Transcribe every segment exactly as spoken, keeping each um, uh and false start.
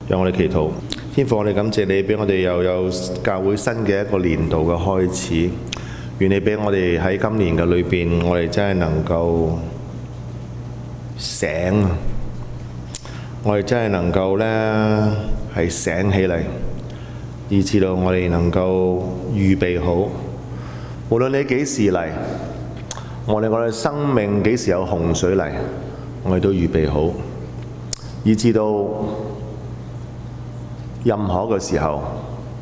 讓我哋祈禱。天父，我哋感謝你俾我哋又有教會新嘅一個年度嘅開始。願你俾我哋喺今年嘅裏邊，我哋真係能夠醒啊！我哋真係能夠呢係醒起嚟，以至到我哋能夠預備好。無論你幾時嚟，我哋我哋生命幾時有洪水嚟，我哋都預備好，以至到任何嘅時候，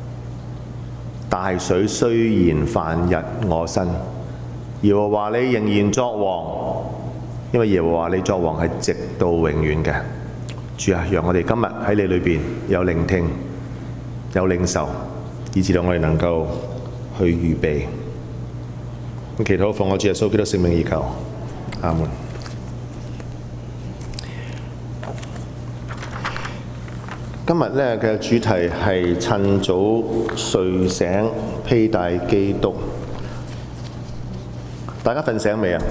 大水雖然泛溢我身，耶和華你仍然作王，因為耶和華你作王係直到永遠嘅。主啊，讓我哋今日喺你裏邊有聆聽，有領受，以至到我哋能夠去預備。祈禱奉我主耶穌基督聖名而求，阿門。今日咧嘅主題係趁早睡醒，披戴基督。大家瞓醒未啊？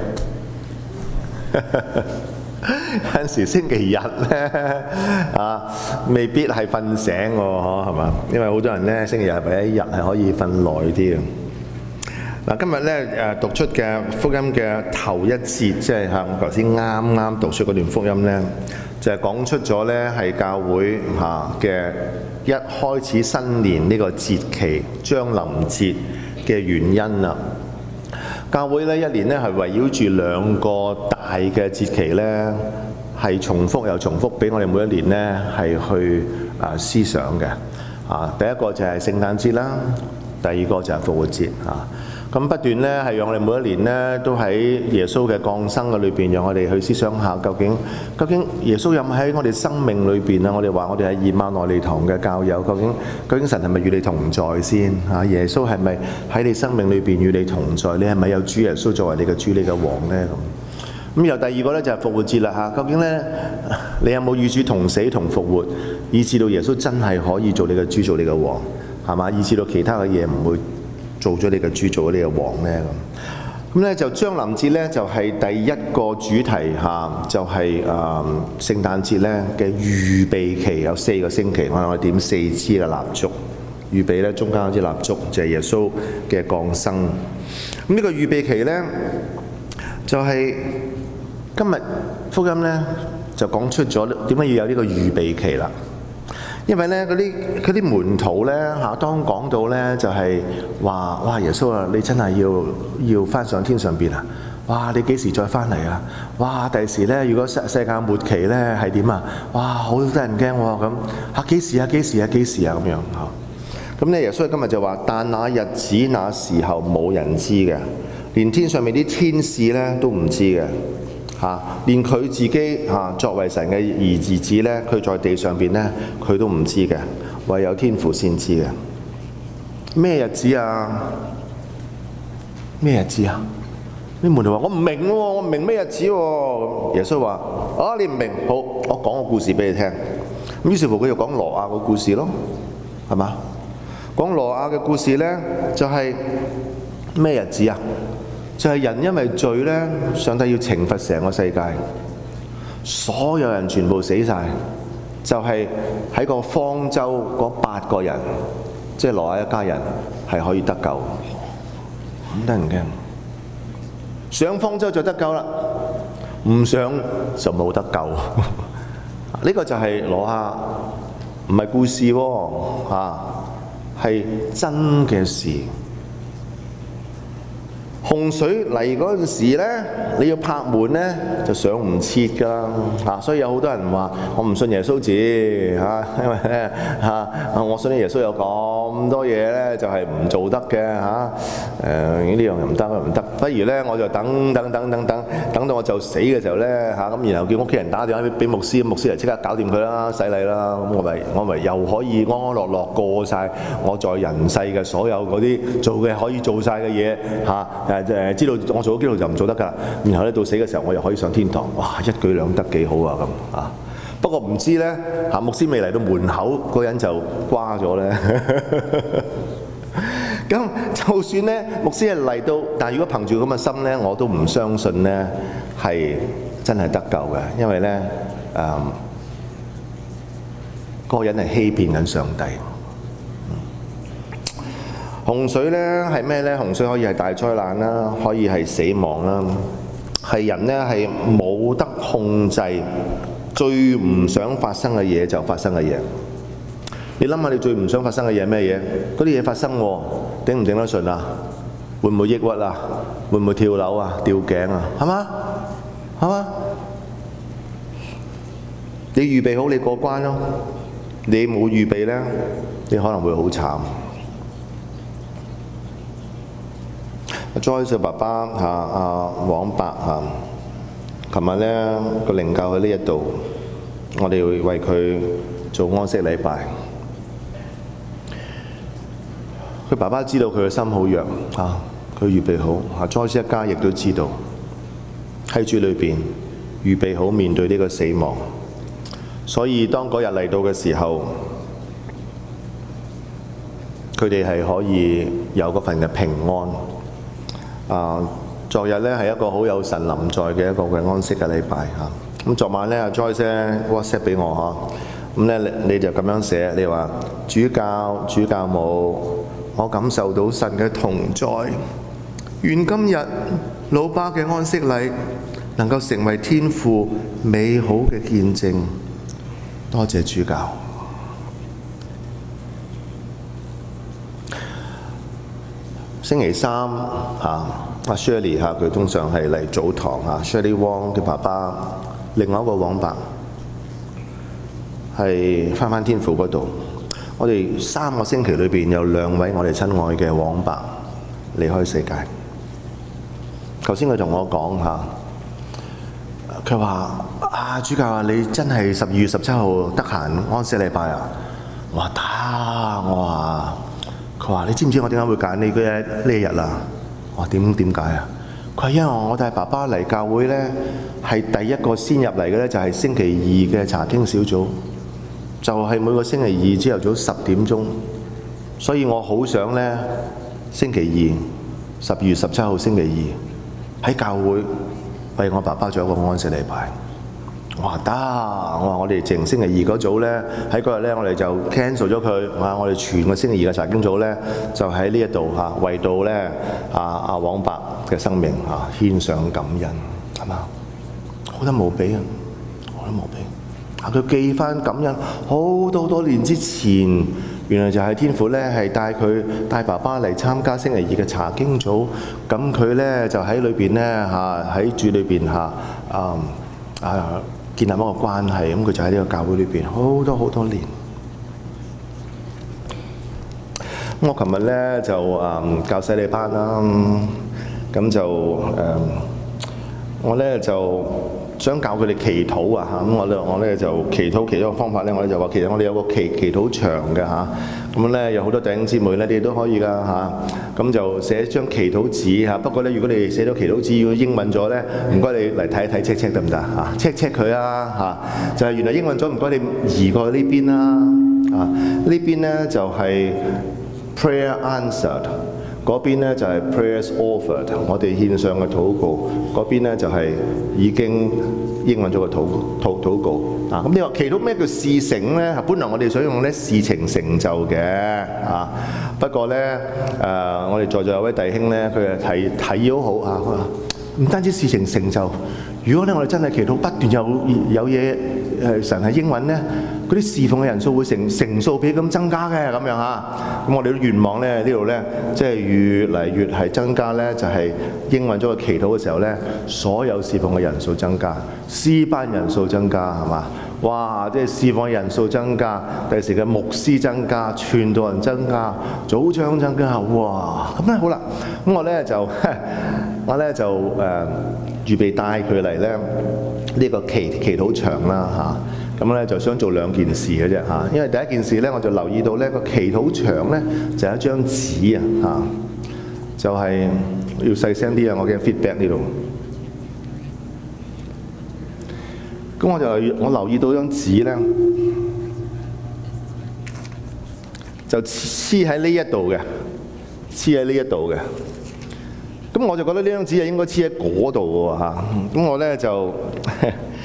有陣時星期日咧啊，未必係瞓醒喎，嗬，係嘛？因為好多人咧星期日第一日係可以瞓耐啲嘅。嗱，今日咧誒讀出嘅福音嘅頭一節，即係嚇我頭先啱啱讀出嗰段福音咧，就係講出咗咧係教會嚇嘅一開始新年呢個節期將臨節嘅原因啦。教會咧一年咧係圍繞住兩個大嘅節期咧，係重複又重複，俾我哋每一年咧係去啊思想嘅。啊，第一個就係聖誕節啦，第二個就係復活節啊。咁不斷咧係讓我哋每一年咧都喺耶穌嘅降生嘅裏邊，讓我哋去思想下究竟究竟耶穌有冇喺我哋生命裏邊啊？我哋話我哋係以馬內利堂嘅教友，究竟究竟神係咪與你同在先啊？耶穌係咪喺你生命裏邊與你同在？你係咪有主耶穌作為你嘅主、你嘅王咧？咁咁由第二個咧就係復活節啦嚇。究竟咧你有冇與主同死同復活，以至到耶穌真係可以做你嘅主、做你嘅王係嘛？以至到其他嘅嘢唔會做咗你嘅主，做咗你嘅王呢？咁。咁咧就將臨節咧就係第一個主題嚇，就係誒聖誕節咧嘅預備期，有四個星期，我哋點四支嘅蠟燭預備咧，中間嗰支蠟燭就係耶穌嘅降生。咁呢個預備期咧就係今日福音咧就講出咗點解要有呢個預備期啦。因為咧嗰啲嗰啲門徒咧嚇，當講到咧就係話：哇，耶穌啊，你真係要要翻上天上邊啊！哇，你幾時再翻嚟啊？哇，第時咧如果世世界末期咧係點啊？哇，好得人驚喎咁嚇，幾時啊？幾時啊？幾時啊？咁樣嚇。咁咧耶穌今日就話：但那日子那時候冇人知嘅，連天上面啲天使咧都唔知嘅。嚇，連佢自己嚇作為神嘅兒兒子咧，佢在地上邊咧，佢都唔知嘅，唯有天父先知嘅。咩日子啊？咩日子啊？啲門徒話：我唔明喎，我唔明咩日子喎。耶穌話：啊，你唔明，好，我講個故事俾你聽。咁於是乎佢就講挪亞個故事咯，係嘛？講挪亞嘅故事咧，就係咩日子啊？就係人因為罪呢，上帝要懲罰成個世界，所有人全部死晒，就係喺個方舟嗰八個人，即係挪亞一家人係可以得救，咁得人驚。上方舟就得救啦，唔上就冇得救。呢個就係挪亞，唔係故事喎，嚇，係真嘅事。洪水嚟嗰陣時咧，你要拍門咧就上唔切㗎啦嚇，所以有好多人話我唔信耶穌字嚇，因為咧嚇我信耶穌有咁多嘢咧就係唔做得嘅嚇，誒呢樣又唔得，嗰樣唔得，不如咧我就等等等等等等到我就死嘅時候咧嚇，咁然後叫屋企人打電話俾牧師，牧師嚟即刻搞掂佢啦，洗禮啦，咁我咪我咪又可以安安樂樂過曬我在人世嘅所有嗰啲做嘅可以做曬嘅嘢嚇。誒知道我做咗基督徒就唔做得㗎啦，然後咧到死嘅時候我又可以上天堂，哇一舉兩得幾好啊咁啊！不過唔知咧嚇牧師未嚟到門口嗰人就瓜咗咧。咁就算咧牧師係嚟到，但係如果憑住咁嘅心咧，我都唔相信咧係真係得救嘅，因為咧誒嗰個人係欺騙緊上帝。洪水咧係咩咧？洪水可以係大災難啦，可以係死亡啦，係人咧係冇得控制，最唔想發生嘅嘢就發生嘅嘢。你諗下，你最唔想發生嘅嘢係咩嘢？嗰啲嘢發生喎，頂唔頂得順啊？會唔會抑鬱啊？會唔會跳樓啊？吊頸啊？係嘛？係嘛？你預備好你過關咯，你冇預備咧，你可能會好慘。Joyce 爸爸嚇阿黃伯嚇，琴日咧個靈教喺呢一度，我哋會為佢做安息禮拜。佢爸爸知道佢嘅心好弱嚇，佢預備好嚇。Joyce 一家亦都知道喺主裏邊預備好面對呢個死亡，所以當嗰日嚟到嘅時候，佢哋係可以有嗰份嘅平安。啊！昨日咧係一個好有神臨在嘅一個嘅安息嘅禮拜嚇。咁昨晚咧，阿 Joyce 咧 WhatsApp 俾我嚇，咁咧你你就咁樣寫，你話主教主教母，我感受到神嘅同在，願今日老爸嘅安息禮能夠成為天父美好嘅見證。多謝主教。星期三嚇，阿 Shirley 嚇佢通常係嚟早堂嚇 ，Shirley Wong 嘅爸爸，另外一個黃伯係返返天父嗰度。我哋三個星期裏邊有兩位我哋親愛嘅黃伯離開世界。頭先佢同我講嚇，佢話啊主教啊，你真係十二月十七號得閒安息禮拜啊？我話得，我話。佢話：你知唔知我點解會揀你嗰日呢一日啊？我話點點解啊？佢話因為我帶爸爸嚟教會咧，係第一個先入嚟嘅咧，就係星期二嘅查經小組，就係、是、每個星期二朝頭早十點鐘，所以我好想咧星期二十二月十七號星期二喺教會為我爸爸做一個安息禮拜。我話得，我話我哋淨星期二嗰組咧，喺嗰日咧，我哋就 cancel 咗佢。我話我哋全個星期二嘅查經組咧，就喺呢一度嚇，為到咧啊啊黃伯嘅生命嚇獻上感恩，係嘛？好得無比啊，好得無比。啊，佢記翻感恩好多好多年之前，原來就係天父咧係帶佢帶爸爸嚟參加星期二嘅查經組，咁佢咧就喺裏邊咧嚇喺主裏邊嚇啊啊。建立一個關係，咁佢就喺呢個教會裏邊好多好多年。我琴日咧就誒、嗯、教洗禮班啦，咁就誒、嗯、我咧就想教佢哋祈禱啊嚇，咁我咧我咧就祈禱其中一個方法咧，我哋就話其實我哋有個祈祈禱牆嘅嚇，咁咧有好多弟兄姊妹咧，你哋都可以噶嚇，咁就寫張祈禱紙嚇。不過咧，如果你哋寫咗祈禱紙要英文咗咧，唔該你嚟睇一睇 check check 得唔得嚇 check check 佢啊嚇，就係原來英文咗，唔該你移過去呢邊啦啊，呢邊咧就係 prayer answered。嗰邊咧就係 prayers offered， 我哋獻上嘅禱告。嗰邊咧就係已經英文咗個禱禱禱告。啊，咁你話祈禱咩叫事成咧？本來我哋想用咧事情成就嘅啊，不過咧誒、呃，我哋在座有位弟兄咧，佢係提提議好好啊，佢話唔單止事情成就，如果咧我哋真係祈禱不斷有有嘢誒神係應允咧，嗰啲侍奉嘅人數會成成數比咁增加嘅咁樣嚇。咁我哋都願望咧呢度咧，即係越嚟越係增加咧，就係應允咗個祈禱嘅時候咧，所有侍奉嘅人數增加，詩班人數增加係嘛？哇！即係侍奉嘅人數增加，第時嘅牧師增加，傳道人增加，組長增加，哇！咁咧好啦，咁我咧就我咧就誒、呃、預備帶佢嚟咧呢個祈祈禱場啦嚇。咁咧就想做兩件事嘅啫嚇，因為第一件事咧我就留意到咧個祈禱牆咧就係一張紙啊嚇，就係要細聲啲啊，我嘅 feedback 呢度。咁我就我留意到張紙咧，就黐喺呢一度嘅，黐喺呢一度嘅。咁我就覺得呢張紙係應該黐喺嗰度嘅喎嚇。咁我咧就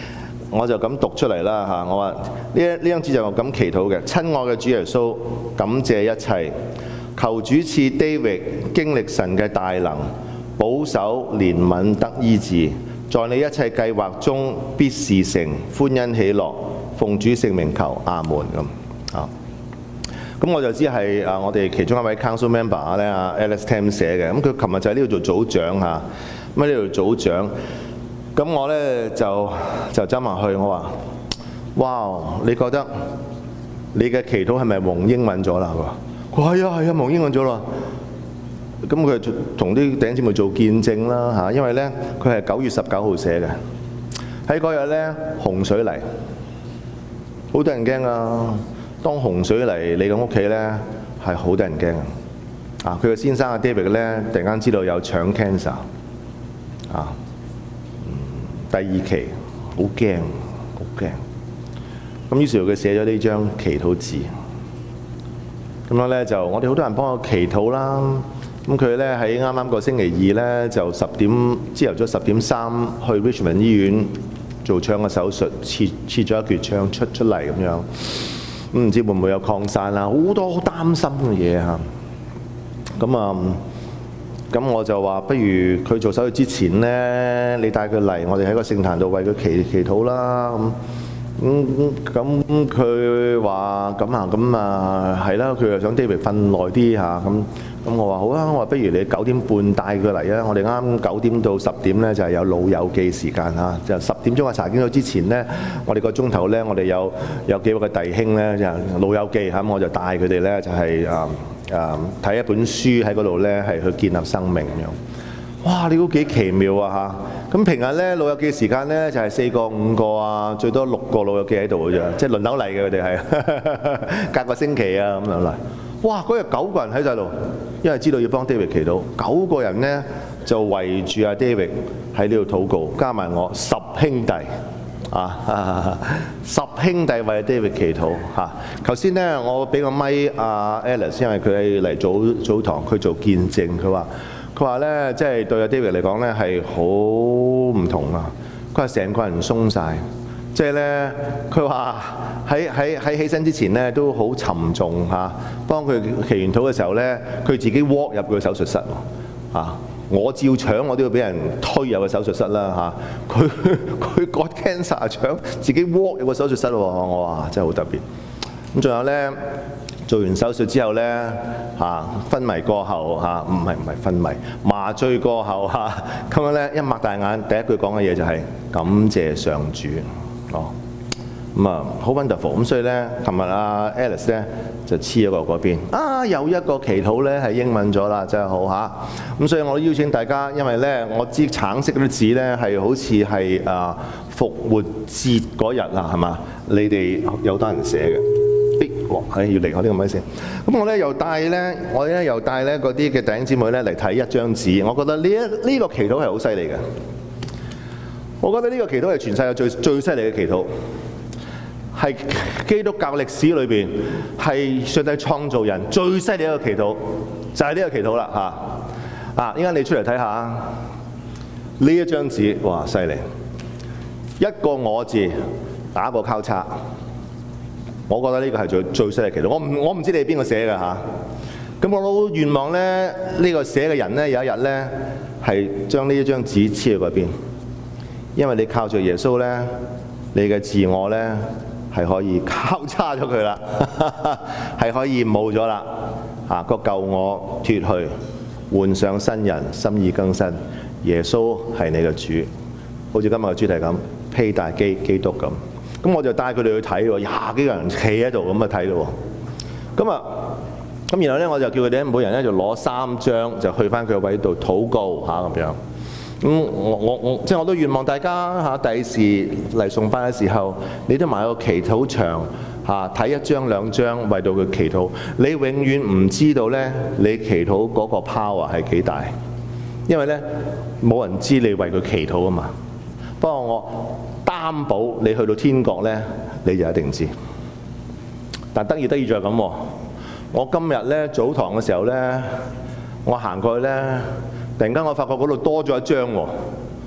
我就咁讀出嚟啦嚇。我話呢一呢張紙就我咁祈禱嘅，親愛嘅主耶穌，感謝一切，求主賜 David 經歷神嘅大能，保守憐憫得醫治，在你一切計劃中必事成，歡欣喜樂，奉主聖名求，阿門咁啊。咁我就知係啊，我哋其中一位 council member 咧，阿 Alex Tam 寫嘅。咁佢琴日就喺呢度做組長嚇，咁喺呢度做組長。咁我咧就就走埋去，我話：哇！你覺得你嘅祈禱係咪蒙英文咗啦？佢話：係啊係啊，蒙英文咗啦。咁佢同啲弟兄姊妹做見證啦嚇，因為咧佢係九月十九號寫嘅。喺嗰日咧洪水嚟，好多人驚啊！當洪水嚟你嘅屋企咧，係好多人驚啊！佢嘅先生阿 David 咧，突然間知道有腸 cancer 啊，嗯、第二期，好驚，好驚。咁於是佢寫咗呢張祈禱字。咁樣咧就我哋好多人幫我祈禱啦。咁佢咧喺啱啱個星期二咧就十點朝頭早十點三去 Richmond 醫院做腸嘅手術，切切咗一橛腸出出嚟咁樣。咁唔知會唔會有擴散啦？好多好擔心嘅嘢嚇。咁啊，咁我就話不如佢做手術之前咧，你帶佢嚟，我哋喺個聖壇度為佢祈祈禱啦。咁咁咁佢話咁啊，咁啊係啦，佢又想 David 瞓耐啲嚇。咁咁我話好啊，我話不如你九點半帶佢嚟啊。我哋啱九點到十點咧就係有老友記時間嚇，就十點鐘嘅查經組之前咧，我哋個鐘頭咧，我哋有有幾位嘅弟兄咧就老友記嚇，我就帶佢哋咧就係啊啊睇一本書喺嗰度咧係去建立生命咁樣。哇！你估幾奇妙啊嚇！咁平日咧老友記時間咧就係四個五個啊，最多六個老友記喺度嘅啫，即係輪流嚟嘅佢哋係隔個星期啊咁樣嚟。哇！嗰日九個人喺晒度，因為知道要幫 David 祈禱，九個人咧就圍住阿 David 喺呢度禱告，加埋我十兄弟啊，十兄弟為 David 祈禱嚇。頭先咧我俾個咪阿 Alice，因為佢係嚟早早堂，佢做見證，佢話。佢話咧，即係對阿 David 嚟講咧係好唔同啊！佢話成個人鬆晒，即係咧，佢話喺喺喺起身之前咧都好沉重嚇。幫佢祈完禱嘅時候咧，佢自己 walk 入個手術室喎啊！我照腸我都要俾人推入個手術室啦嚇。佢佢割 cancer 腸，自己 walk 入個手術室喎。我話真係好特別。咁仲有咧。做完手術之後呢，嚇昏迷過後嚇，唔係唔係昏迷，麻醉過後嚇，咁樣呢一擘大眼，第一句講嘅嘢就係感謝上主，哦，咁啊好 wonderful，咁所以呢，琴日阿 Alice 呢就黐咗個嗰邊，啊有一個祈禱呢係英文咗啦，真係好嚇，咁所以我都邀請大家，因為呢我知橙色嗰啲字呢係好似係啊復活節嗰日啊，係嘛？你哋有多人寫嘅。係要離開呢個咪先。咁我咧又帶咧，我咧又帶咧嗰啲嘅弟兄姊妹咧嚟睇一張紙。我覺得呢一呢個祈禱係好犀利嘅。我覺得呢個祈禱係全世界最最犀利嘅祈禱，係基督教歷史裏邊係上帝創造人最犀利一個祈禱，就係呢個祈禱啦嚇。啊，依家你出嚟睇下呢一張紙，哇犀利！一個我字打個交叉。我覺得呢個係最最犀利嘅祈禱。我唔我唔知你係邊個寫嘅嚇。咁我都願望咧，呢、呢個寫嘅人咧有一日咧係將呢一張紙黐喺嗰邊，因為你靠住耶穌咧，你嘅自我咧係可以交叉咗佢啦，係可以冇咗啦。啊，個舊我脫去，換上新人，心意更新。耶穌係你嘅主，好似今日嘅主題咁，披戴基基督咁。咁我就帶佢哋去睇喎，廿幾個人企喺度咁啊睇咯喎。咁啊，咁然後咧我就叫佢哋每人咧就攞三張，就去翻佢個位度禱告嚇咁樣。咁我我我即係我都願望大家嚇第時嚟崇拜嘅時候，你都買個祈禱牆嚇睇一張兩張為到佢祈禱。你永遠唔知道咧，你祈禱嗰個 power 係幾大，因為咧冇人知你為佢祈禱啊嘛。不過我擔保你去到天國咧，你就一定知。但得意得意就係咁喎。我今日咧早堂嘅時候咧，我行過去咧，突然間我發覺嗰度多咗一張喎，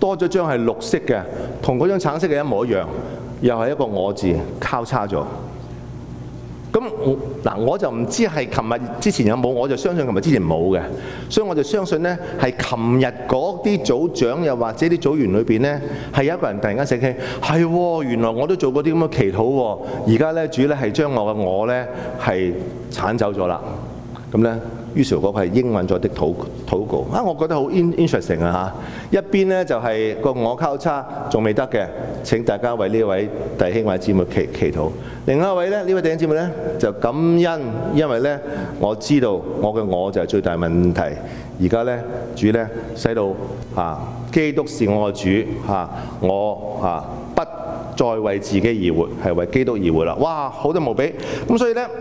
多咗張係綠色嘅，同嗰張橙色嘅一模一樣，又係一個我字交叉咗。咁嗱，我就唔知係琴日之前有冇，我就相信琴日之前冇嘅，所以我就相信呢，係琴日嗰啲組長又或者啲組員裏邊呢，係有一個人突然間醒起，係喎，原來我都做過啲咁嘅祈禱喎，而家呢，主呢係將我嘅我呢係剷走咗啦，咁呢。於是嗰個係應允咗的禱禱告啊！我覺得好 interesting 啊嚇！一邊咧就係個我交叉仲未得嘅，請大家為呢位弟兄或者姊妹祈祈禱。另一位咧，呢位弟兄姊妹咧就感恩，因為咧我知道我嘅我就係最大問題。而家咧主咧使到啊，基督是我嘅主嚇，我啊不再為自己而活，係為基督而活啦！哇，好得無比。咁所以咧。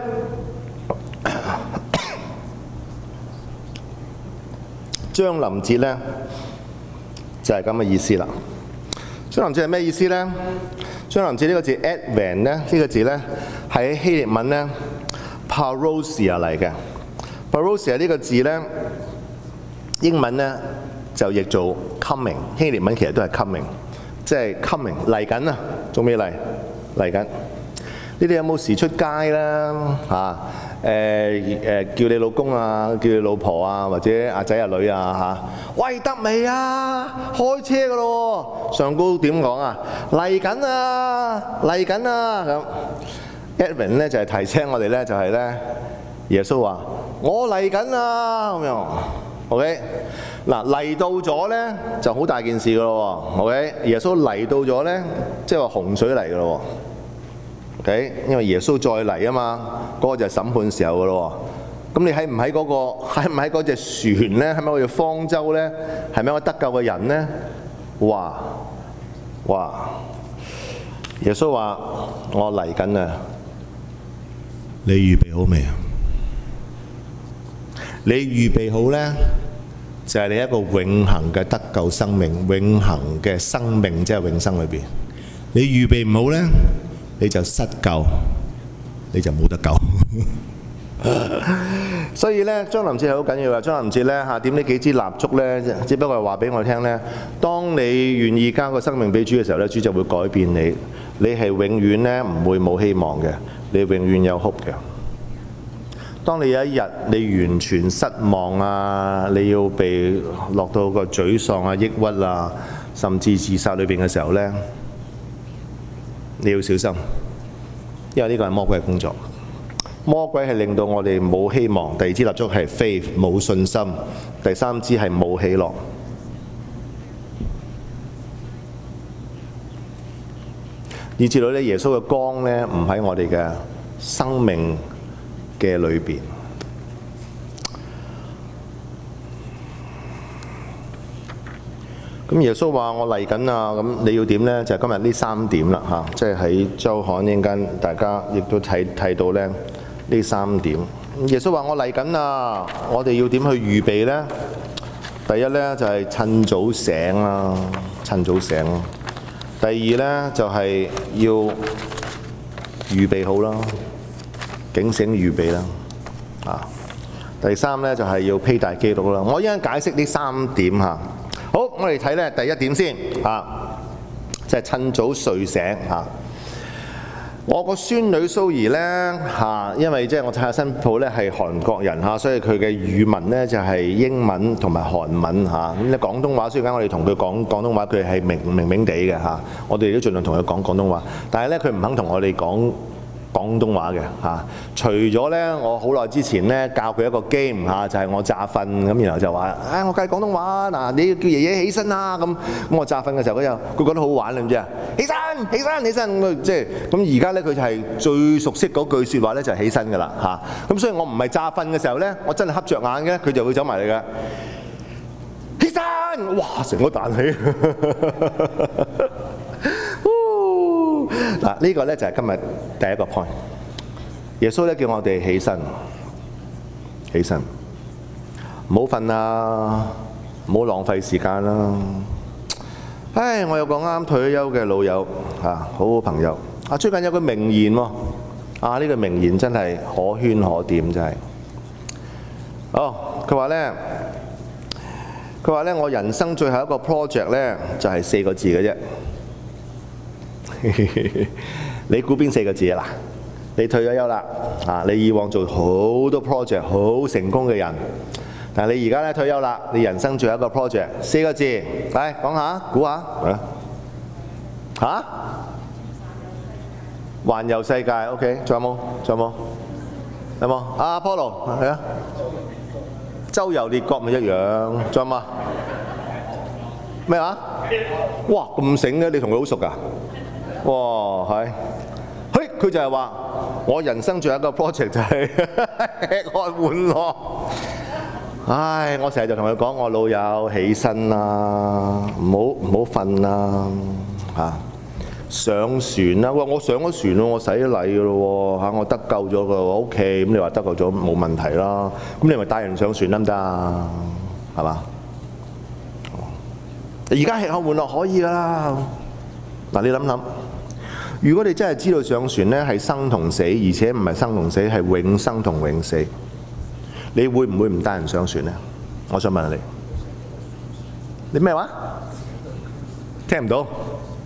將臨節呢，就係咁嘅意思啦。將臨節係咩意思呢？將臨節呢個字 Advent 呢，呢個字呢，喺希臘文呢 Parousia 嚟嘅。Parousia 呢個字呢，英文呢就譯做 coming， 希臘文其實都係 coming， 即係 coming 嚟緊啊，仲未嚟嚟緊。你哋有冇時出街啦？嚇？誒誒叫你老公啊，叫你老婆啊，或者阿仔阿女啊嚇，喂得未啊？開車噶咯喎！上高點講啊？嚟緊啊，嚟緊啊咁。Advent 咧就係提醒我哋咧，就係咧耶穌話：我嚟緊啊咁樣。OK，嗱嚟到咗咧就好大件事噶咯喎。OK，耶穌嚟到咗咧，即係話洪水嚟噶咯喎。Okay? 因為耶穌再嚟啊嘛，嗰、那個就係審判時候嘅咯喎。咁你喺唔喺嗰個喺唔喺嗰隻船咧？喺咪嗰隻方舟咧？係咪我得救嘅人咧？哇哇！耶穌話：我嚟緊啊！你預備好未啊？你預備好咧，就係、是、你一個永恆嘅得救生命，永恆嘅生命即係永生裏邊。你預備唔好咧？你就失救，你就冇得救。所以咧，將臨節係好緊要嘅。將臨節咧嚇點呢幾支蠟燭咧，只不過係話俾我聽咧，當你願意交個生命俾主嘅時候咧，主就會改變你。你係永遠咧唔會冇希望嘅，你永遠有 hope 嘅。當你有一日你完全失望啊，你要被落到個沮喪啊、抑鬱啊，甚至自殺裏邊嘅時候咧，你要小心，因為呢個係魔鬼嘅工作。魔鬼係令到我哋冇希望。第二支蠟燭係 faith 冇信心，第三支係冇喜樂。以至到咧，耶穌嘅光咧唔喺我哋嘅生命嘅裏邊。咁耶穌話：我嚟緊啊！咁你要點呢？就係、是、今日呢三點啦嚇，即係喺週刊陣間，大家亦都睇睇到咧呢三點。耶穌話：我嚟緊啊！我哋要點去預備呢？第一呢，就係、是、趁早醒啦，趁早醒。第二呢，就係、是、要預備好啦，警醒預備啦。啊，第三呢，就係、是、要披戴基督啦。我一陣解釋呢三點嚇。好，我哋睇咧第一點先嚇，就係、是、趁早睡醒嚇。我個孫女蘇怡咧嚇，因為即係我睇下新抱咧係韓國人嚇，所以佢嘅語文咧就係英文同埋韓文嚇。咁咧廣東話，所以而家我哋同佢講廣東話，佢係明明明地嘅嚇。我哋都盡量同佢講廣東話，但係咧佢唔肯同我哋講廣東話嘅嚇，除咗咧我好耐之前咧教佢一個 game 嚇，就係我詐瞓咁，然後就話啊我教廣東話嗱，你要叫爺爺起身啦咁，咁我詐瞓嘅時候佢就佢覺得好玩，你知唔知啊？起身起身起身咁即係咁而家咧佢就係最熟悉嗰句説話咧就係起身㗎啦嚇，咁所以我唔係詐瞓嘅時候咧，我真係瞌着眼嘅，佢就會走埋嚟嘅。起身，哇！成個彈起。嗱，呢個咧就係今日第一個 point。耶穌咧叫我哋起身，起身，唔好瞓啦，唔好浪費時間啦。唉，我有個啱啱退咗休嘅老友啊，好好朋友啊，最近有個名言喎，啊呢個名言真係可圈可點，真係。哦，佢話咧， 佢話咧：我人生最後一個 project 咧，就係四個字嘅啫。你估邊四個字啊？嗱，你退咗休啦，啊，你以往做好多 project 好成功嘅人，但係你而家咧退休啦，你人生最後一個 project 四個字，嚟講下，估下，嚇、啊？環遊世界 ，OK， 仲有冇？仲有冇？有冇？阿 Apollo 係啊，周遊列國咪一樣，仲有冇？咩話？哇，咁醒嘅，你同佢好熟㗎？哇，係，嘿，佢就係話，我人生最後一個 project 就係吃喝玩樂。唉，我成日就同佢講，我老友起身啦，唔好唔好瞓啦，嚇。上船啦！哇！我上咗船咯，我洗咗禮㗎咯喎嚇，我得救咗㗎喎 ，OK。咁你話得救咗冇問題啦。咁你咪帶人上船得唔得啊？係嘛？而家吃喝玩樂可以㗎啦。嗱，你諗諗，如果你真係知道上船咧係生同死，而且唔係生同死，係永生同永死，你會唔會唔帶人上船咧？我想問下你，你咩話？聽唔到？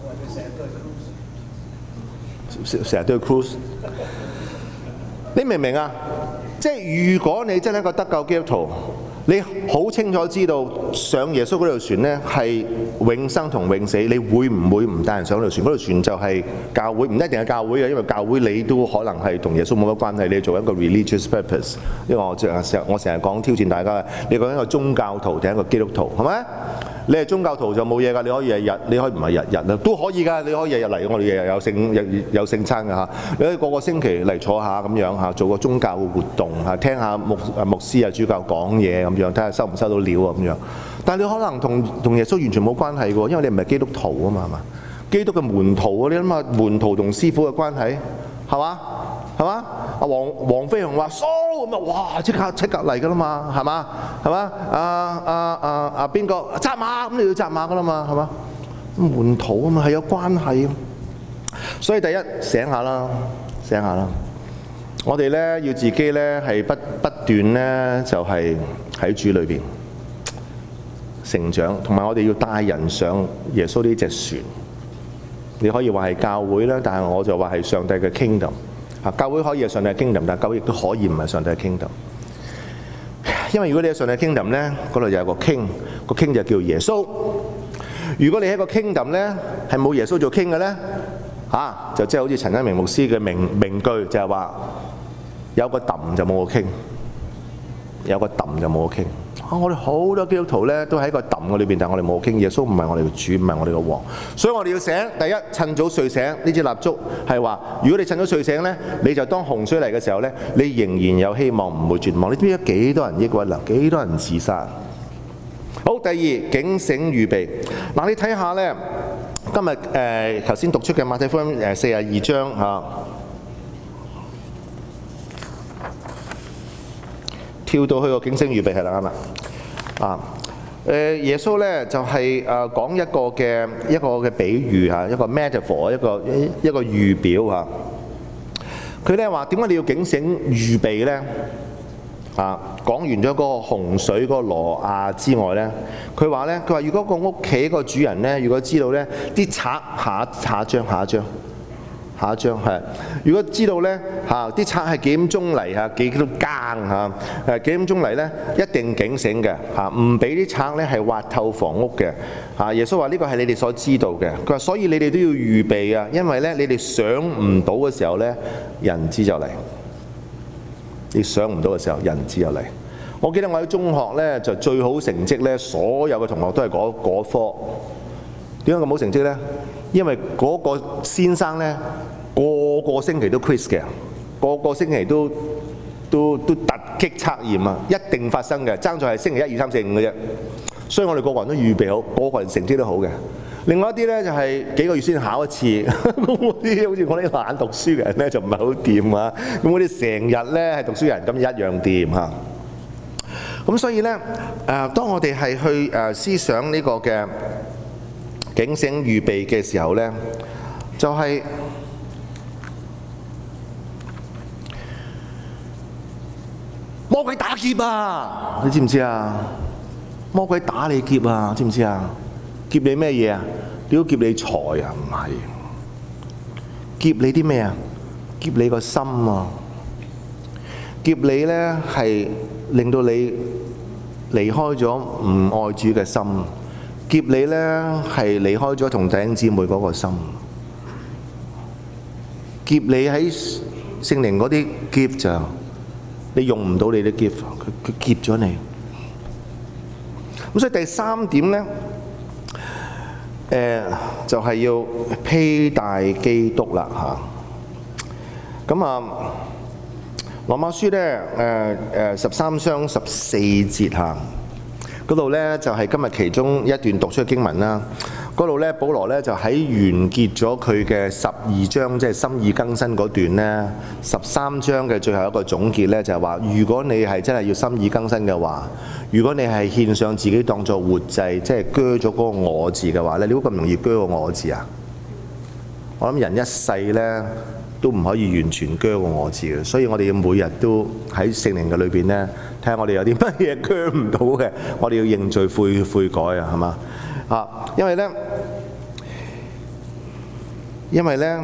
成日都要 cruise， 你明唔明啊？即係如果你真係一個得救基督徒，你好清楚知道上耶穌嗰條船呢係永生同永死，你會唔會唔帶人上嗰條船？嗰條船就係教會，唔一定係教會嘅，因為教會你都可能係同耶穌冇乜關係，你做一個 religious purpose。因為我成日我成日講挑戰大家，你講一個宗教徒定一個基督徒，係咪？你係宗教徒就冇嘢㗎，你可以日日，你可以唔係日日啊，都可以㗎，你可以日日嚟，我哋日日有聖有有聖餐㗎嚇，你可以個個星期嚟坐下咁樣嚇，做個宗教嘅活動嚇，聽下牧牧師啊主教講嘢咁樣，睇下收唔收到料啊咁樣。但係你可能同同耶穌完全冇關係喎，因為你唔係基督徒啊嘛，係嘛？基督嘅門徒啊，你諗下門徒同師傅嘅關係係嘛？係嘛？阿黃黃飛鴻話蘇咁啊，哇！即刻即刻嚟㗎啦嘛，係嘛？係嘛？阿阿阿阿邊個紮馬咁你要紮馬㗎啦嘛，係嘛？門徒啊嘛係有關係，所以第一醒下啦，醒下啦。我哋咧要自己咧係不不斷咧就係喺主裏邊成長，同埋我哋要帶人上耶穌呢隻船。你可以話係教會啦，但係我就話係上帝嘅 kingdom。啊，教會可以係上帝嘅 kingdom，但係教會亦都可以唔係上帝嘅 kingdom。因為如果你係上帝嘅 kingdom 咧，嗰度就有個 king，個 king 就叫耶穌。如果你喺個 kingdom 咧係冇耶穌做 king 嘅咧，嚇就即係好似陳一鳴牧師嘅名名句就係話：有個揼就冇個 king，有個揼就冇個 king。啊！我哋好多基督徒咧都喺個揼嘅裏邊，但係我哋冇傾。耶穌唔係我哋嘅主，唔係我哋嘅王，所以我哋要醒。第一，趁早睡醒。呢支蠟燭係話，如果你趁早睡醒咧，你就當洪水嚟嘅時候咧，你仍然有希望，唔會絕望。你知唔知幾多人抑鬱啊？幾多人自殺？好，第二，警醒預備。嗱，你睇下咧，今日誒頭先讀出嘅馬太福音誒四十二章嚇。跳到去個警醒預備係啦，啱啦啊！誒耶穌咧就係誒講一個嘅一個嘅比喻嚇，一個 metaphor， 一個一個預表嚇。佢咧話點解你要警醒預備咧？啊，講完咗嗰個洪水嗰個挪亞之外咧，佢話咧，佢話如果個屋企個主人咧，如果知道咧啲賊下下一章下一章。下一張係，如果知道咧嚇啲賊係幾點鐘嚟嚇，幾多更嚇，誒幾點鐘嚟咧，一定警醒嘅嚇，唔俾啲賊咧係挖透房屋嘅嚇。耶穌話呢個係你哋所知道嘅，佢話所以你哋都要預備啊，因為咧你哋想唔到嘅時候咧，人子就嚟；你想唔到嘅時候，人子就嚟。我記得我喺中學咧就最好成績咧，所有嘅同學都係嗰嗰科。點解咁好成績咧？因為嗰個先生咧，個個星期都 quiz 嘅，個個星期都都都突擊測驗啊，一定發生嘅。爭在係星期一、二、三、四、五嘅啫。所以我哋個個人都預備好，個個人成績都好嘅。另外一啲咧就係幾個月先考一次，嗰啲好似我啲懶讀書嘅人咧就唔係好掂啊。咁嗰啲成日咧係讀書人咁一樣掂嚇。咁所以咧誒，當我哋係去誒思想呢個嘅警醒預備嘅時候呢，就係、是、魔鬼打劫啊！你知唔知啊？ 魔鬼打你劫啊，知唔知啊？劫你咩嘢啊？屌劫你財啊？唔係，劫你啲咩啊？劫你個心啊！劫你呢係令到你離開咗唔愛主嘅心，劫你呢係離開咗同弟兄姊妹嗰個心，劫你喺聖靈嗰啲 gift 就你用唔到你啲 gift， 佢佢劫咗你。咁所以第三點呢，誒、呃、就係、是、要披戴基督啦嚇。咁啊，羅馬書咧誒誒十三章十四節嚇，嗰度咧就係、是、今日其中一段讀出嘅經文啦。嗰度咧，保羅咧就喺完結咗佢嘅十二章，即係心意更新嗰段咧，十三章嘅最後一個總結咧，就係話：如果你係真係要心意更新嘅話，如果你係獻上自己當作活祭，即係鋸咗嗰個我字嘅話咧，你估咁容易鋸個我字啊？我諗人一世咧都唔可以完全鋸個我字嘅，所以我哋要每日都喺聖靈嘅裏邊咧，睇下我哋有啲乜嘢鋸唔到嘅，我哋要認罪悔悔改啊，係嘛？啊，因為咧，因為咧，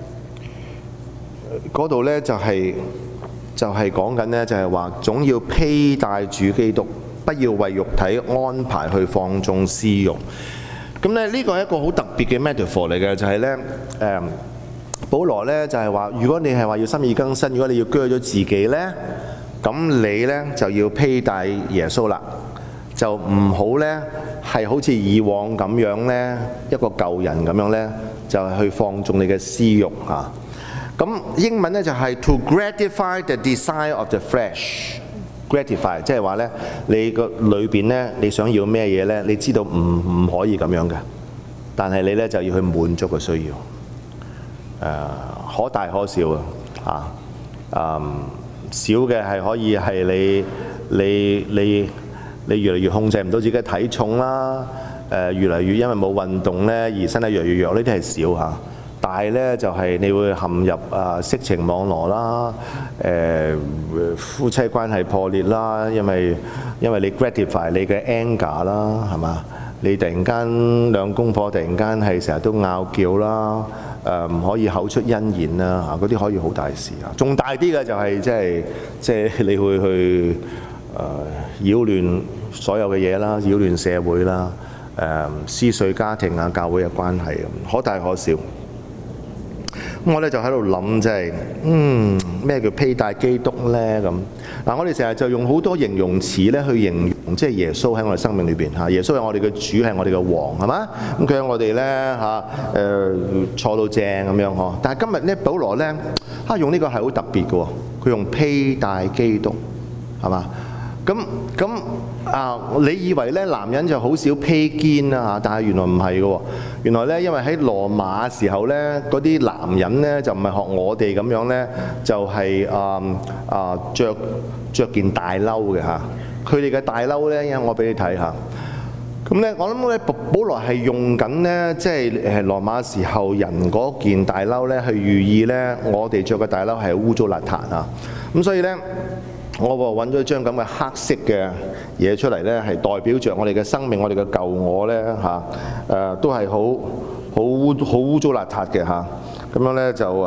嗰度咧就係就係講緊咧，就係話總要披戴主基督，不要為肉體安排去放縱私慾。咁咧呢個係一個好特別嘅 metaphor 嚟嘅，就係咧誒，保羅咧就係話，如果你係話要心意更新，如果你要鋸咗自己咧，咁你咧就要披戴耶穌啦。就唔好呢，係好似以往咁樣呢，一個舊人咁樣呢，就係去放縱你嘅私慾嚇。咁英文呢，就係 to gratify the desire of the flesh。gratify 即係話呢，你個裏邊呢，你想要咩嘢呢？你知道唔唔可以咁樣嘅，但係你呢，就要去滿足個需要。誒，可大可小啊嚇。誒，小嘅係可以係你你你。你你越嚟越控制唔到自己嘅體重啦，誒、呃、越嚟越因為冇運動咧而身體越嚟越弱，呢啲係少嚇。大咧就係、是、你會陷入啊色情網絡啦，誒、呃、夫妻關係破裂啦，因為因為你 gratify 你嘅 anger 啦，係嘛？你突然間兩公婆突然間係成日都拗撬啦，誒、呃、唔可以口出恩言啦，嚇嗰啲可以好大事啊。仲大啲嘅就係即係即係你會去誒、呃、擾亂所有嘅嘢啦，擾亂社會啦，誒、呃、撕碎家庭啊、教會嘅關係咁，可大可小。咁我咧就喺度諗，即係嗯咩叫披戴基督咧？咁嗱，我哋成日就用好多形容詞咧去形容，即係耶穌喺我哋生命裏邊嚇。耶穌係我哋嘅主，係我哋嘅王，係嘛？咁佢喺我哋咧嚇誒坐到正咁樣嗬。但係今日咧，保羅咧嚇用呢個係好特別嘅喎，佢用披戴基督，係嘛？咁咁啊！你以為咧男人就好少披肩啊嚇，但係原來唔係嘅喎。原來咧，因為喺羅馬時候咧，嗰啲男人咧就唔係學我哋咁樣咧，就係啊啊著著件大褸嘅嚇。佢哋嘅大褸咧，我俾你睇下。咁咧，我諗咧，保保羅係用緊咧，即係誒羅馬時候人嗰件大褸咧，去寓意咧我哋着嘅大褸係污糟邋遢啊。咁所以咧。我揾咗張咁嘅黑色嘅嘢出嚟咧，係代表着我哋嘅生命，我哋嘅舊我咧嚇，誒、啊、都係好好污好污糟邋遢嘅嚇。咁樣咧就誒，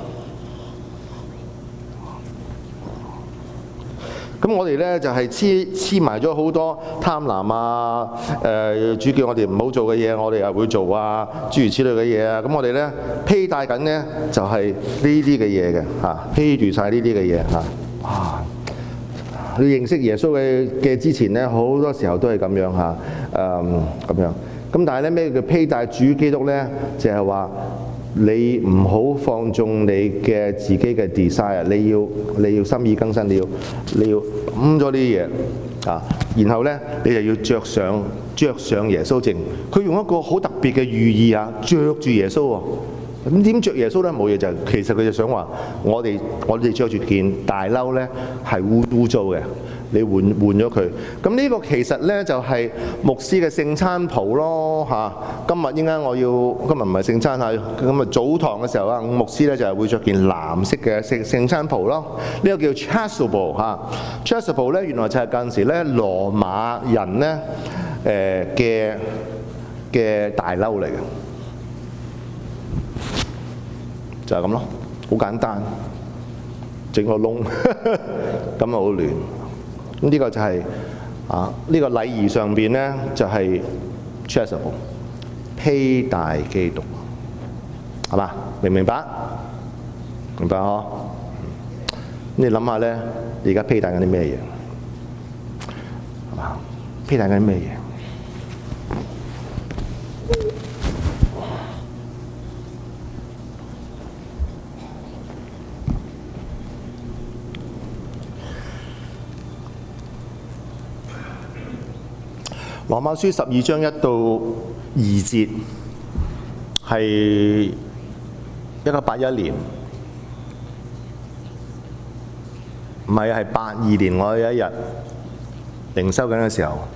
咁、啊、我哋咧就係黐黐埋咗好多貪婪啊，誒、呃、主叫我哋唔好做嘅嘢，我哋又會做啊，諸如此類嘅嘢啊。咁我哋咧披戴緊咧就係呢啲嘅嘢嘅嚇，披住晒呢啲嘅嘢嚇，啊！你認識耶穌嘅嘅之前咧，好多時候都係咁樣嚇，誒咁樣。咁但係咧咩叫披戴主基督咧？就係話你唔好放縱你嘅自己嘅 desire，你要你要心意更新，你要你要抌咗啲嘢啊，然後咧你就要着上着上耶穌證。佢用一個好特別嘅寓意啊，着住耶穌喎。 咁點着耶穌咧？冇嘢，就其實佢就想話我哋我哋著住件大褸咧係污污糟嘅，你換換咗佢。咁呢個其實咧就係牧師嘅聖餐袍咯嚇。今日應該我要今日唔係聖餐嚇，咁啊早堂嘅時候啊，牧師咧就係會着件藍色嘅聖聖餐袍咯。呢個叫 chasuble 嚇 chasuble 咧原來就係嗰陣時咧羅馬人咧誒嘅嘅大褸嚟嘅。就係咁咯，好簡單，整個窿，咁啊好亂。咁呢個就係、啊，呢、呢個禮儀上邊咧就係 chasuble 披戴基督，係嘛？明唔明白？明白嗬？你諗下咧，你而家披戴緊啲咩嘢？係嘛？披戴緊啲咩嘢？羅馬書十二章一到二節係一九八一年，唔係係八二年我有一日靈修緊嘅時候，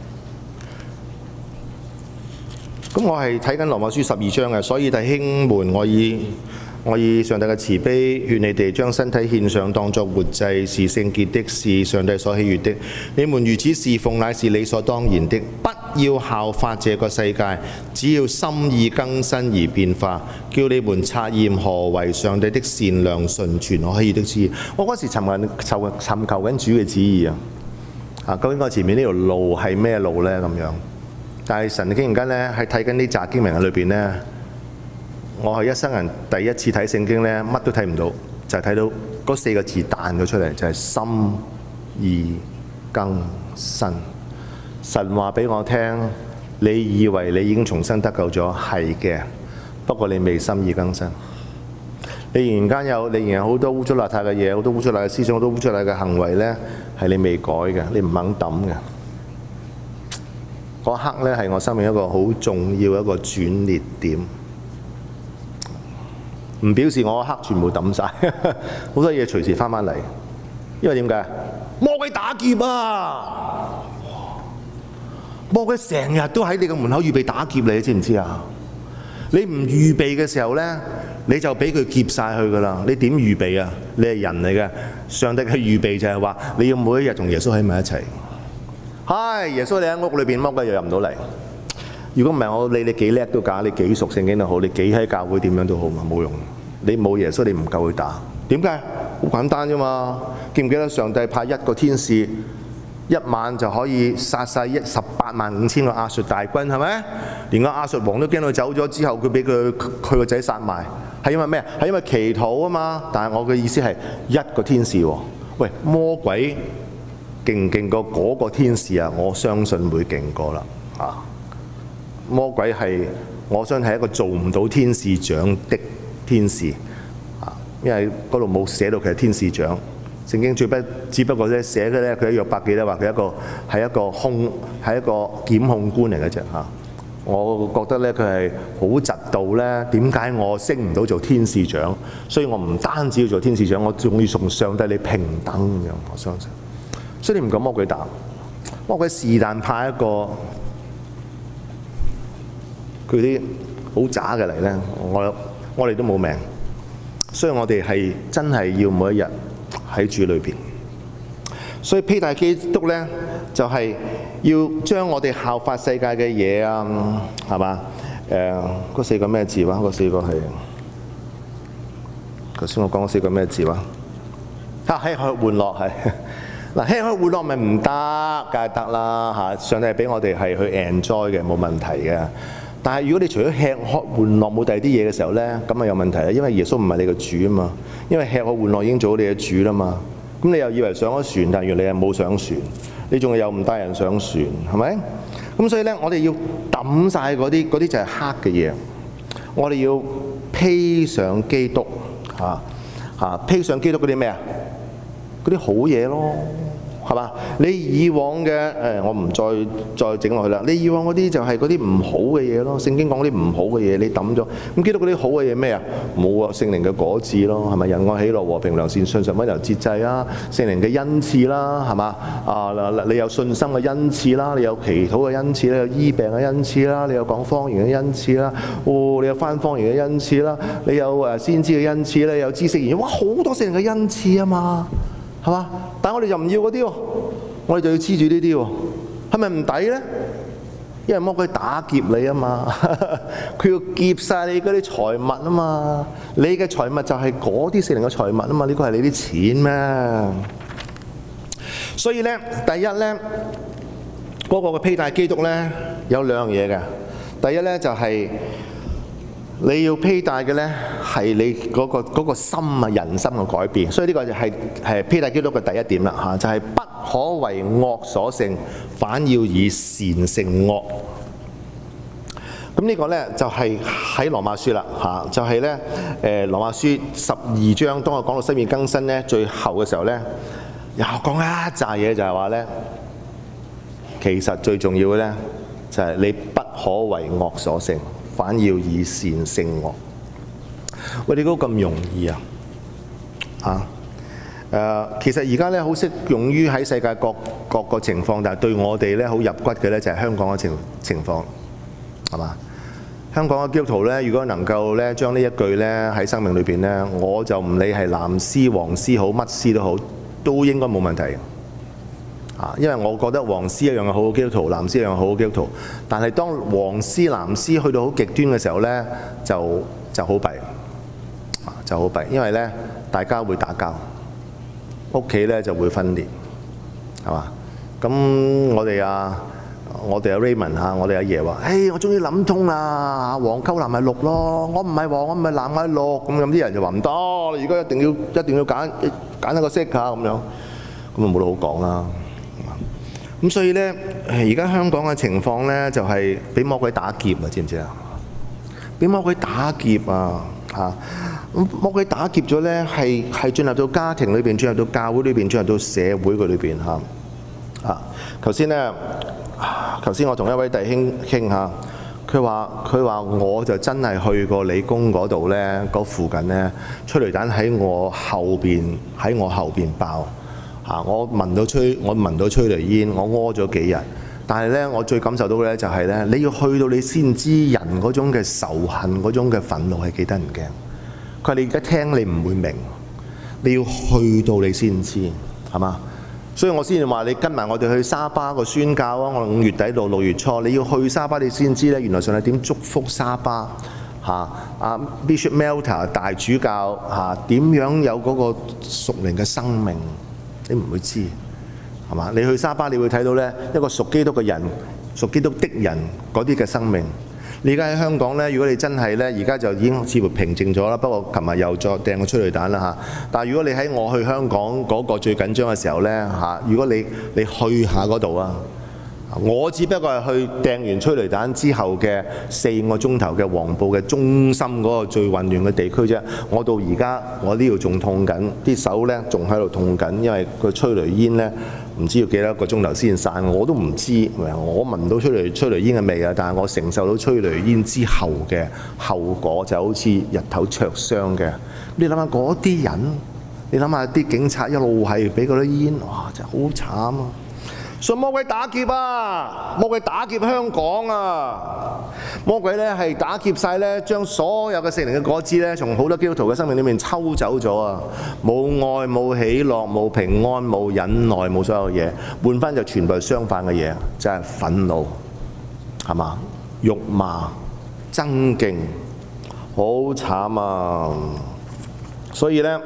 咁我係睇緊羅馬書十二章嘅，所以弟兄們，我以我以上帝嘅慈悲勸你哋將身體獻上，當作活祭，是聖潔的，是上帝所喜悅的。你們如此侍奉，乃是理所當然的。不要效法這個世界，只要心意更新而變化，叫你們察驗何為上帝的善良、純全、可喜悅的旨意。我嗰時尋緊尋尋求緊主嘅旨意啊！啊，究竟我前面呢條路係咩路呢？咁樣，但係神竟然間呢，喺睇緊呢紮經文裏邊呢。我係一生人第一次睇聖經咧，乜都睇唔到，就係睇到嗰四個字彈咗出嚟，就係心意更新。神話俾我聽，你以為你已經重生得救咗，係嘅，不過你未心意更新。你仍然間有，你仍然好多污糟邋遢嘅嘢，好多污糟邋遢嘅思想，好多污糟邋遢嘅行為咧，係你未改嘅，你唔肯抌嘅。嗰刻咧係我生命一個好重要一個轉捩點。唔表示我一刻全部抌晒，好多嘢隨時翻返嚟。因為點解？魔鬼打劫啊！魔鬼成日都喺你個門口預備打劫你，知唔知啊？你唔預備嘅時候咧，你就俾佢劫晒去噶啦。你點預備啊？你係人嚟嘅，上帝嘅預備就係話你要每一日同耶穌喺埋一齊。係耶穌，你喺屋裏邊，魔鬼又入唔到嚟。如果唔係我理你幾叻都假，你幾熟聖經都好，你幾喺教會點樣都好嘛，冇用。你冇耶穌，你唔夠佢打。點解？好簡單啫嘛。記唔記得上帝派一個天使一晚就可以殺晒一十八萬五千個亞述大軍，係咪？連個亞述王都驚佢走咗之後，佢俾佢佢個仔殺埋，係因為咩？係因為祈禱啊嘛。但係我嘅意思係一個天使喎。喂，魔鬼勁唔勁過嗰個天使啊？我相信會勁過啦嚇。魔鬼係，我相信係一個做唔到天使長的天使啊，因為嗰度冇寫到佢係天使長。聖經最不只不過咧寫嘅咧，佢喺約伯記咧話佢一個係一個控係一個檢控官嚟嘅啫嚇。我覺得咧佢係好窒到咧，點解我升唔到做天使長？所以我唔單止要做天使長，我仲要同上帝你平等咁樣。我相信，所以你唔敢魔鬼打，魔鬼是但派一個。佢啲好渣嘅嚟咧，我我哋都冇命，所以我哋係真係要每一日喺主裏邊。所以披戴基督咧，就係、是、要將我哋效法世界嘅嘢啊，係嘛？誒、呃，嗰四個咩字話？嗰四個係頭先我講嗰四個咩字話？啊，吃喝玩樂係嗱，吃喝玩樂咪唔得，梗係得啦嚇！上帝係俾我哋係去 enjoy 嘅，冇問題嘅。但係如果你除咗吃喝玩樂冇第二啲嘢嘅時候呢，咁啊有問題啦，因為耶穌唔係你個主啊嘛，因為吃喝玩樂已經做咗你嘅主啦嘛，咁你又以為上咗船，但係原來你係冇上船，你仲係又唔帶人上船，係咪？咁所以呢，我哋要抌晒嗰啲嗰啲就係黑嘅嘢，我哋要披上基督嚇嚇，披上基督嗰啲咩啊？嗰啲好嘢咯係嘛？你以往嘅誒，我唔再再整落去啦。你以往嗰啲就係嗰啲唔好嘅嘢咯。聖經講啲唔好嘅嘢，你抌咗。咁基督嗰啲好嘅嘢咩啊？冇啊，聖靈嘅果子咯，係咪？仁愛、喜樂、和平、良善、信實、溫柔、節制啊，聖靈嘅恩賜啦，係嘛？啊，你有信心嘅恩賜啦，你有祈禱嘅恩賜啦，你有醫病嘅恩賜啦，你有講方言嘅恩賜啦，哦，你有翻方言嘅恩賜啦，你有誒先知嘅恩賜啦，你有知識言語，哇，好多聖靈嘅恩賜啊嘛，係嘛？但係我哋就唔要嗰啲喎，我哋就要黐住呢啲喎，係咪唔抵咧？因為魔鬼打劫你啊嘛，佢要劫晒你嗰啲財物啊嘛，你嘅財物就係嗰啲聖靈嘅財物啊嘛，呢個係你啲錢咩？所以咧，第一咧，嗰個嘅披戴基督咧有兩樣嘢嘅。第一咧就係你要披戴嘅咧係你嗰個嗰個心啊，人心嘅改變。所以呢個就係係披戴基督嘅第一點啦嚇，就係不可為惡所勝，反要以善勝惡。咁呢個咧就係喺羅馬書啦嚇，就係咧誒羅馬書十二章，當我講到新約更新咧最後嘅時候咧，又講一紮嘢，就係話咧，其實最重要嘅咧就係你不可為惡所勝，反要以善勝惡。喂，你估咁容易啊？啊？誒、呃，其實而家咧好適用於喺世界各各個情況，但係對我哋咧好入骨嘅咧就係香港嘅情情況，係嘛？香港嘅基督徒咧，如果能夠咧將呢一句咧喺生命裏邊咧，我就唔理係藍絲、黃絲好，乜絲都好，都應該冇問題啊！因為我覺得黃絲一樣係好好基督徒，藍絲一樣好好基督徒，但係當黃絲、藍絲去到好極端嘅時候咧，就就好弊啊，就好弊，因為咧大家會打交。屋企咧就會分裂，係嘛？咁我哋啊，我哋阿 Raymond 嚇，我哋阿爺話：，誒，我終於諗通啦，黃溝藍係綠咯，我唔係黃，我唔係藍，我係綠。咁咁啲人就話唔得，而家一定要一定要揀揀一個色㗎咁樣，咁啊冇得好講啦。咁所以咧，而家香港嘅情況咧，就係俾魔鬼打劫啊！知唔知啊？俾魔鬼打劫啊！嚇！咁魔鬼打劫咗咧，係係進入到家庭裏邊，進入到教會裏邊，進入到社會嘅裏邊嚇。啊！頭先咧，頭先我同一位弟兄傾下，佢話佢話我就真係去過理工嗰度咧，嗰附近咧，催淚彈喺我後邊喺我後邊爆嚇！我聞到催我聞到催淚煙，我屙咗幾日。但係咧，我最感受到嘅咧就係咧，你要去到你先知人嗰種嘅仇恨、嗰種嘅憤怒係幾得人驚。佢話你而家聽你唔會明，你要去到你先知，係嘛？所以我先至話你跟埋我哋去沙巴個宣教啊！我五月底到六月初，你要去沙巴你先知咧，原來上帝點祝福沙巴嚇？啊 Bishop Melter 大主教嚇點樣有嗰個屬靈嘅生命，你唔會知係嘛？你去沙巴你會睇到咧一個屬基督嘅人、屬基督的人嗰啲嘅生命。你而家喺香港咧，如果你真係咧，而家就已經似乎平靜咗啦。不過琴日又再掟個催淚彈啦嚇。但係如果你喺我去香港嗰個最緊張嘅時候咧嚇，如果你你去下嗰度啊，我只不過係去掟完催淚彈之後嘅四五個鐘頭嘅黃埔嘅中心嗰個最混亂嘅地區啫。我到而家我呢度仲痛緊，啲手咧仲喺度痛緊，因為個催淚煙咧。唔知要幾多個鐘頭先散，我都唔知。我聞到催淚催淚煙嘅味啊，但係我承受到催淚煙之後嘅後果就好似日頭灼傷嘅。你諗下嗰啲人，你諗下啲警察一路係俾嗰啲煙，哇！真係好慘啊！所以魔鬼打劫啊！魔鬼打劫香港啊！魔鬼咧係打劫晒咧，將所有嘅聖靈嘅果子咧，從好多基督徒嘅生命裏面抽走咗啊！冇愛、冇喜樂、冇平安、冇忍耐、冇所有嘢，換翻就全部係相反嘅嘢，就係憤怒，係嘛？辱罵、爭競，好慘啊！所以咧。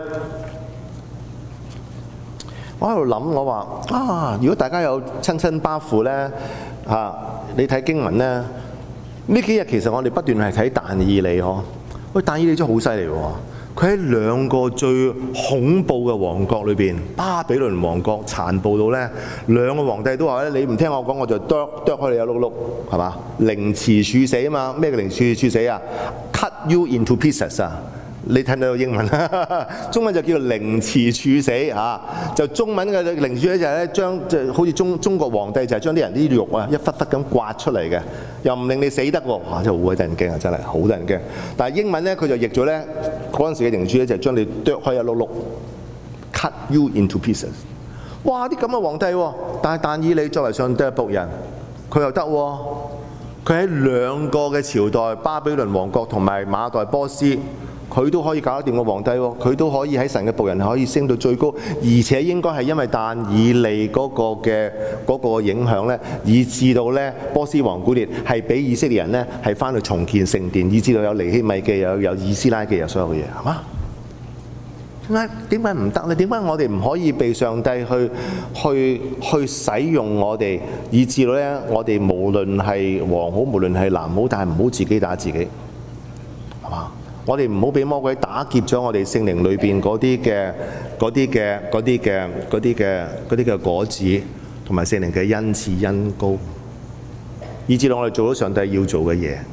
我喺度諗，我話啊，如果大家有親親巴父咧嚇，你睇經文咧，呢幾日其實我哋不斷係睇但以理嗬。喂，但以理真係好犀利喎！佢喺兩個最恐怖嘅王國裏邊，巴比倫王國殘暴到咧，兩個皇帝都話咧：你唔聽我講，我就剁剁開你有碌碌，係嘛？凌遲處死啊嘛！咩叫凌遲處死啊？Cut you into pieces 啊！ 你睇到英文啦，中文就叫做凌遲處死嚇，就中文嘅凌遲處死就係咧將就好似中中國皇帝就係將啲人啲肉啊一忽忽咁刮出嚟嘅，又唔令你死得喎，哇真係好鬼得人驚啊！真係好得人驚。但係英文咧佢就譯咗咧嗰陣時嘅凌遲處咧就係將你剁開一碌碌 ，cut you into pieces。哇！啲咁嘅皇帝喎，但係但以理作為上帝嘅僕人，佢又得喎。佢喺兩個嘅朝代，巴比倫王國同埋馬代波斯。佢都可以搞得掂個皇帝喎，佢都可以喺神嘅僕人可以升到最高，而且應該係因為但以利嗰個嘅嗰個影響咧，以至到咧波斯王古列係俾以色列人咧係翻去重建聖殿，以至到有尼希米記有有以斯拉記有所有嘅嘢，係嘛？點解點解唔得咧？點解我哋唔可以被上帝去去去使用我哋，以至到咧我哋無論係黃好，無論係藍好，但係唔好自己打自己，係嘛？我哋唔好俾魔鬼打劫咗我哋聖靈裏邊嗰啲嘅嗰啲嘅嗰啲嘅嗰啲嘅嗰啲嘅果子，同埋聖靈嘅恩賜恩膏，以至到我哋做咗上帝要做嘅嘢。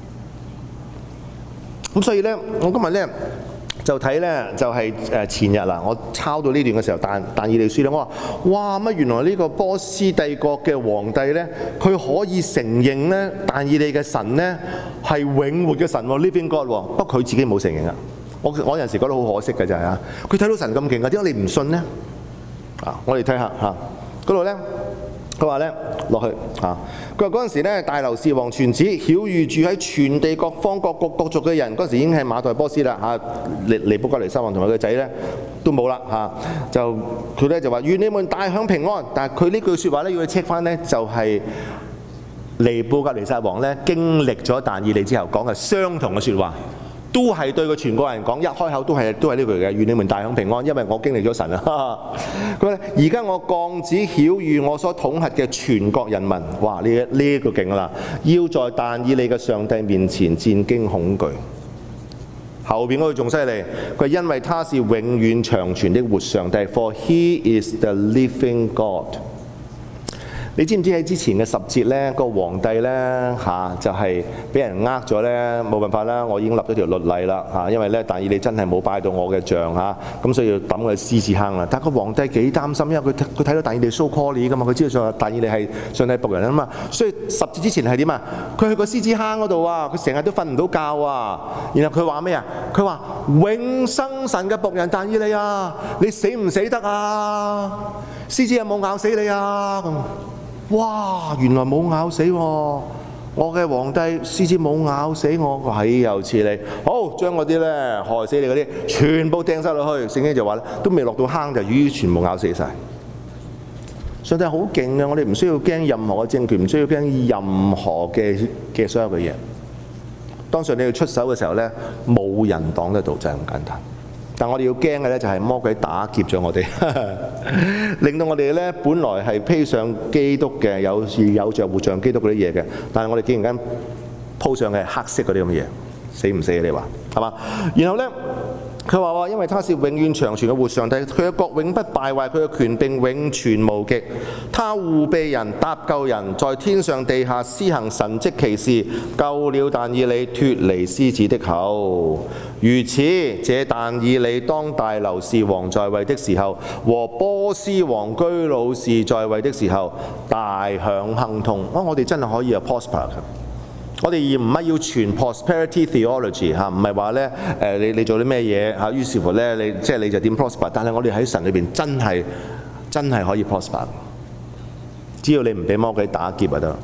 咁所以咧，我今日咧就睇咧就係誒前日啦，我抄到呢段嘅時候，但但以理書咧，我話哇乜原來呢個波斯帝國嘅皇帝咧，佢可以承認咧但以理嘅神咧係永活嘅神喎 ，living God 喎，不過佢自己冇承認啊。我我有陣時覺得好可惜嘅就係啊，佢睇到神咁勁啊，點解你唔信呢？啊，我哋睇下嚇嗰度咧。佢話咧落去嚇，佢話嗰陣時咧，大流士王傳旨曉諭住喺全地各方各國各族嘅人，嗰陣時已經係馬代波斯啦嚇，尼尼布甲尼撒王同埋佢個仔咧都冇啦嚇，就佢咧就話願你們大享平安，但係佢呢句説話咧要去 check 翻咧，就係尼布甲尼撒王咧經歷咗但以理之後講嘅相同嘅説話。都係對個全國人講，一開口都係都係呢句嘅，願你們大享平安，因為我經歷咗神啊。佢話：而家我降旨曉諭我所統轄嘅全國人民，哇！呢呢一個勁啦，要在但以理嘅上帝面前戰驚恐懼。後邊嗰句仲犀利，佢因為他是永遠長存的活上帝 ，For He is the living God。你知唔知喺之前嘅十節咧，個皇帝咧嚇、啊、就係、是、俾人呃咗咧，冇辦法啦，我已經立咗條律例啦嚇、啊，因為咧但以理真係冇拜到我嘅像嚇，咁、啊、所以要抌佢獅子坑啦。但係個皇帝幾擔心，因為佢佢睇到但以理 so call 噶嘛，佢知道上但以理係上帝僕人啊嘛，所以十節之前係點啊？佢去個獅子坑嗰度啊，佢成日都瞓唔到覺啊。然後佢話咩啊？佢話永生神嘅僕人但以理啊，你死唔死得啊？獅子有冇咬死你啊？咁。哇！原來冇咬死喎，我嘅皇帝獅子冇咬死我，係又似你。好，將嗰啲咧害死你嗰啲全部掟晒落去。聖經就話咧，都未落到坑就已經全部咬死晒。上帝好勁嘅，我哋唔需要驚任何嘅政權，唔需要驚任何嘅嘅所有嘅嘢。當上帝要出手嘅時候咧，冇人擋得到，就係咁簡單。但我哋要驚嘅咧，就係魔鬼打劫咗我哋，令到我哋咧本來係披上基督嘅，有有著活像基督嗰啲嘢嘅，但係我哋竟然間鋪上嘅係黑色嗰啲咁嘅嘢，死唔死啊？你話係嘛？然後咧，佢話話，因為他是永遠長存嘅活上帝，佢嘅國永不敗壞，佢嘅權柄永存無極。他護庇人、搭救人，在天上地下施行神蹟奇事，救了但以理脫離獅子的口。如此，這但以理當大流士王在位的時候，和波斯王居魯士在位的時候，大享亨通。啊，我哋真係可以有 prosper 嘅。我哋而唔係要傳 prosperity theology 嚇，唔係話咧誒你你做啲咩嘢嚇，於是乎咧你即係你就點 prosper。但係我哋喺神裏邊真係真係可以 prosper，只要你唔俾魔鬼打劫就得。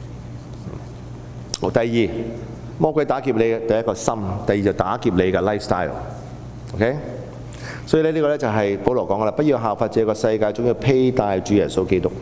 好，第二。魔鬼打劫你嘅第一個心，第二就打劫你嘅 lifestyle。OK， 所以咧呢個咧就係保羅講嘅啦，不要效法這個世界，總要披戴主耶穌基督。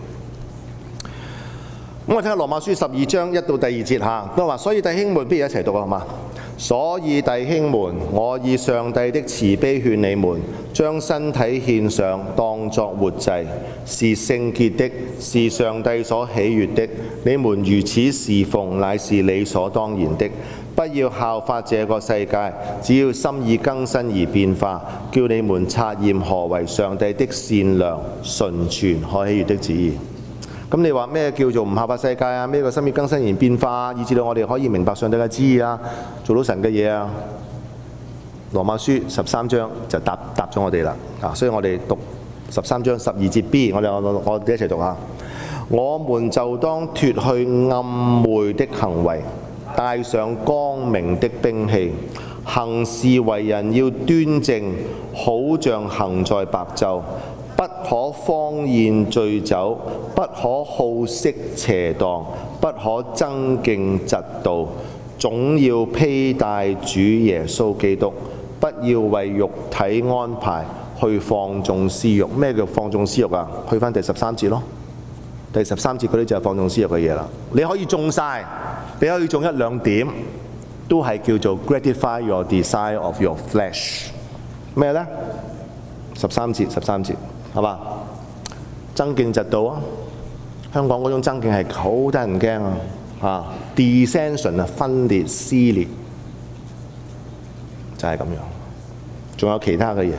咁我睇下羅馬書十二章一到第二節嚇，都話：所以弟兄們，不如一齊讀啊，好嘛？所以弟兄們，我以上帝的慈悲勸你們，將身體獻上，當作活祭，是聖潔的，是上帝所喜悅的。你們如此侍奉，乃是理所當然的。不要效法這個世界，只要心意更新而變化，叫你們察驗何為上帝的善良、純全、可喜悅的旨意。咁你話咩叫做唔效法世界啊？咩個心意更新而變化，以至到我哋可以明白上帝嘅旨意啊，做到神嘅嘢啊？ 羅馬書十三章就答答咗我哋啦。啊，所以我哋讀十三章十二節 B， 我哋我我哋一齊讀下。我們就當脫去暗昧的行為，帶上光明的兵器，行事為人要端正，好像行在白晝，不可荒宴醉酒，不可好色邪蕩，不可爭競嫉妒，總要披戴主耶穌基督，不要為肉體安排去放縱私慾。咩叫放縱私慾啊？去返第十三節咯。第十三節嗰啲就係放縱私慾嘅嘢啦。你可以中晒，你可以中一兩點，都係叫做 gratify your desire of your flesh。咩呢？十三節，十三節，係嘛？爭競嫉妒啊！香港嗰種爭競係好得人驚啊！啊 ，dissension 啊，分裂撕裂，就係咁樣。仲有其他嘅嘢。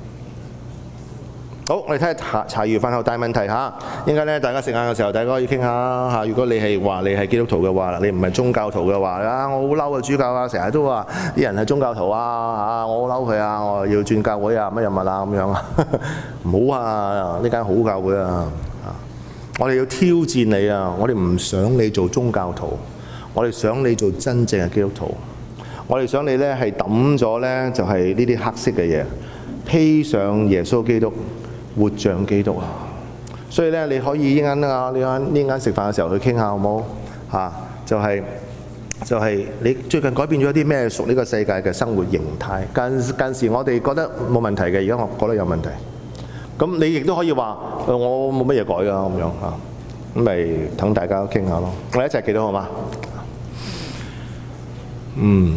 好，我哋睇下茶茶餘飯後大問題嚇。應該咧，大家食晏嘅時候，大家可以傾下嚇。如果你係話你係基督徒嘅話，你唔係宗教徒嘅話啊，我好嬲啊！主教啊，成日都話啲人係宗教徒啊嚇，我好嬲佢啊，我要轉教會啊，乜嘢物啊咁樣啊，唔好啊！呢間好教會啊，我哋要挑戰你啊！我哋唔想你做宗教徒，我哋想你做真正嘅基督徒。我哋想你咧係抌咗咧，就係呢啲黑色嘅嘢，披上耶穌基督。活像基督啊！所以咧，你可以依間啊，呢間呢間食飯嘅時候去傾下好冇嚇、啊？就係、是、就係、是、你最近改變咗啲咩屬呢個世界嘅生活形態？近近時我哋覺得冇問題嘅，而家我覺得有問題。咁你亦都可以話、呃、我冇乜嘢改㗎咁樣嚇，咁咪等大家傾下咯。我哋一齊祈禱好嗎？嗯。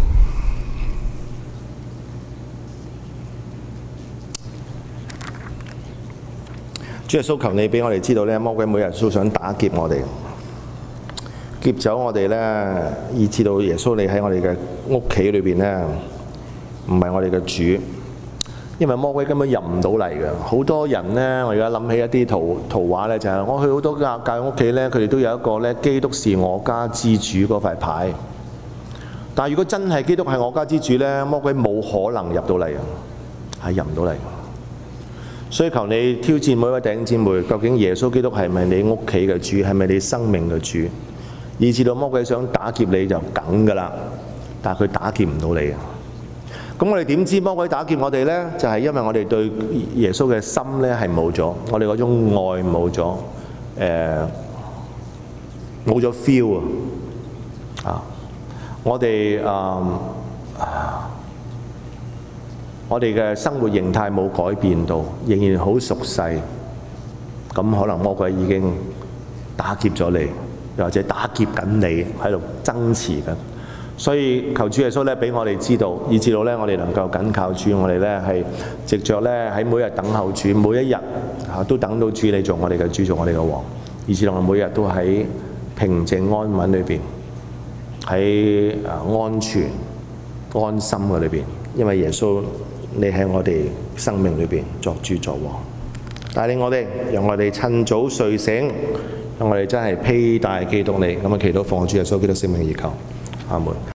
主耶穌，求你俾我哋知道咧，魔鬼每日都想打劫我哋，劫走我哋咧，以至到耶穌你喺我哋嘅屋企裏邊咧，唔係我哋嘅主，因為魔鬼根本入唔到嚟嘅。好多人咧，我而家諗起一啲圖圖畫咧，就係、是、我去好多教教會屋企咧，佢哋都有一個咧，基督是我家之主嗰塊牌。但係如果真係基督係我家之主咧，魔鬼冇可能入到嚟嘅，係入唔到嚟。所以求你挑戰每一位弟兄姊妹，究竟耶穌基督係咪你屋企嘅主，係咪你生命嘅主？以至到魔鬼想打劫你就梗㗎啦，但係佢打劫唔到你。咁我哋點知魔鬼打劫我哋呢？就係、是、因為我哋對耶穌嘅心呢係冇咗，我哋嗰種愛冇咗，誒冇咗 feel 啊！我哋誒。呃我哋嘅生活形態冇改變到，仍然好熟悉，咁可能魔鬼已經打劫咗你，又或者打劫緊你喺度爭持緊。所以求主耶穌咧，俾我哋知道，以至到咧我哋能夠緊靠主，我哋咧係藉著咧喺每日等候主，每一日啊都等到主你做我哋嘅主，做我哋嘅王，以至到我每日都喺平靜安穩裏邊，喺安全安心嘅裏邊，因為耶穌。你喺我哋生命裏邊作主作王，帶領我哋，讓我哋趁早睡醒，讓我哋真係披戴基督你，咁啊祈禱奉主耶穌基督聖名而求，阿門。